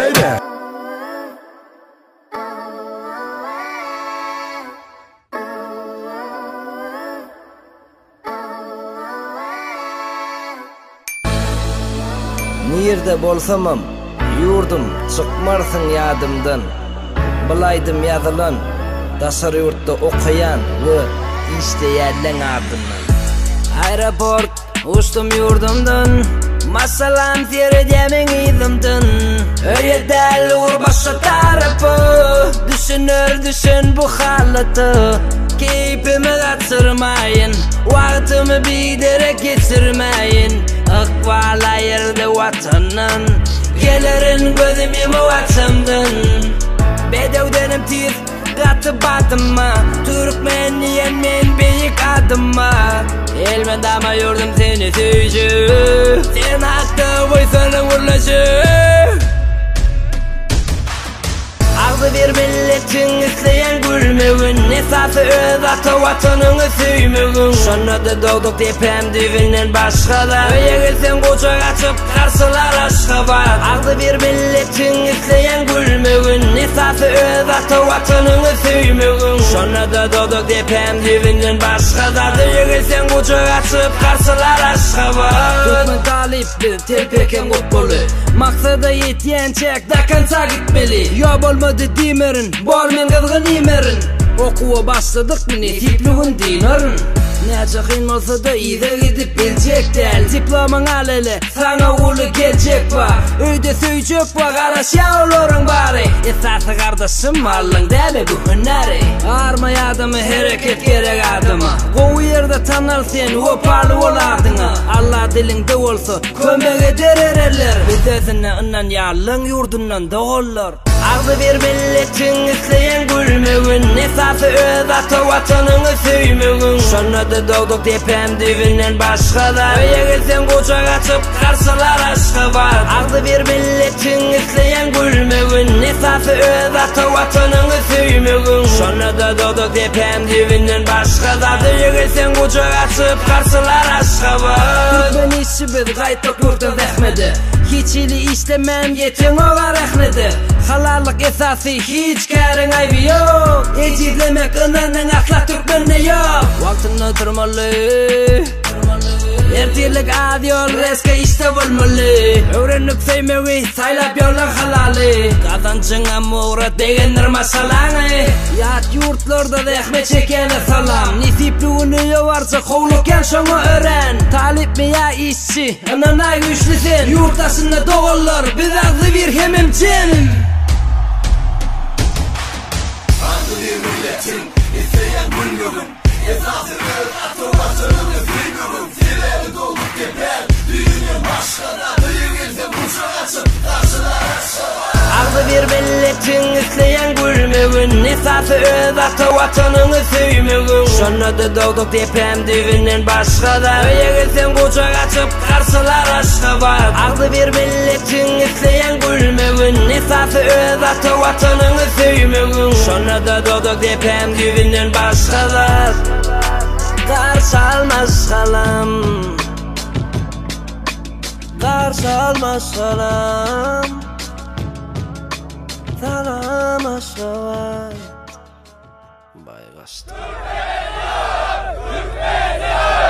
Haydi. Nirde bolsamam, yurdum çıkmarsın yadımdan. Bilaydım yazılan, daşar yurtta okuyan ve işleyenlen ardından. Aeroport, uçtum yurdumdan, masalam seyredemin izimden. Öyle uğur başa tarafı, düşün bu halatı. Keyfimi kaçırmayın, vaktimi biderek geçirmeyin. Akvala yerde vatanın, gelirin gözüm yemi vatandan. Bedevdenim tir, katı batıma, Türkmeniyen men beyik adıma. Elmen dama yurdum seni söyüşü, sen hakta boysanın vurlaşı. Ağzı bir milletin isteyen gülmüğün, esası öz ata vatanını süymüğün. Şuna da doğduk tepem divinin başkada, öye gelsen kucak açıp karşılar aşka var. Ağzı bir milletin isteyen gülmüğün, esası öz ata vatanını süymüğün. Şuna da doğduk tepem divinin başkada, öye gelsen kucak açıp karşılar aşka var. Tutman talipli, telpeken kutbolu, maksada yetiyen çek dakansa gitmeli. Yo bolmadı dimerin, bolmen kızgın imerin. Okuwa başladık mı ne tipliğin dinarin. Nece kıyın olsa da iyi de gidip bilecek del. Diploman al hele, sana ulu gelecek var. Öyde söyleyecek var, karaş yavruların bari. Esası kardeşim alın deme bu hüneri. Arma adamı hareket gerek adıma. Kovu yerde tanır sen, hoparlı ol ardına. Allah dilinde olsa, kömek eder ereller. Biz özüne ınan yalın yurdundan doğullar. Ağzı bir milletin isteyen gülmüğün, esası öz ata vatanını süymüğün. Şuna da doğduk tepem divinin başkada, öye gelsen kucak açıp karşılar aşkı var. Ağzı bir milletin isteyen gülmüğün, esası öz ata vatanını süymüğün. Şuna da doğduk tepem divinin başkada, öye gelsen kucak açıp karşılar aşkı var. Türkmen işi biz gayta kurda zahmedi, hiç ili işlemem yetin oğa rahmedi. Halallık esası hiç kârın aybi yok, ecizlemek ınanın asla Türkmen'e yok. Vaktini durmalı, ertirlik ad yol reske işte bulmalı. Öğrenip sevmeyi saylap yolun halali, kazancına muğrat degenler masalanı. Yat yurtlarda da ekmek çekene salam, nisipliğini varsa kovlukken şunu öğren. Talip mi ya işçi, anana güçlüsün, yurttaşında doğullar biz ağzı bir hemimcin. Ağzı bir milletin isteyen gülmüğün, esası öz atı vatanını süymüğün. Sileri dolduk teper, düğünün başkana, düğün gelse kuşak açıp karşılar aşka var. Ağzı bir milletin isteyen gülmüğün, esası öz ata vatanını süymüğün. Şuna da doğduk tepem divinin başkada, öye gelsen kucak açıp karşılar aşka var. Ağzı bir milletin isteyen gülmüğün, esası öz ata vatanını süymüğün. Şuna da doğduk tepem divinin başkada, karşı almaz kalam, karşı almaz kalam. Salam aşağı. Bay kaçtı.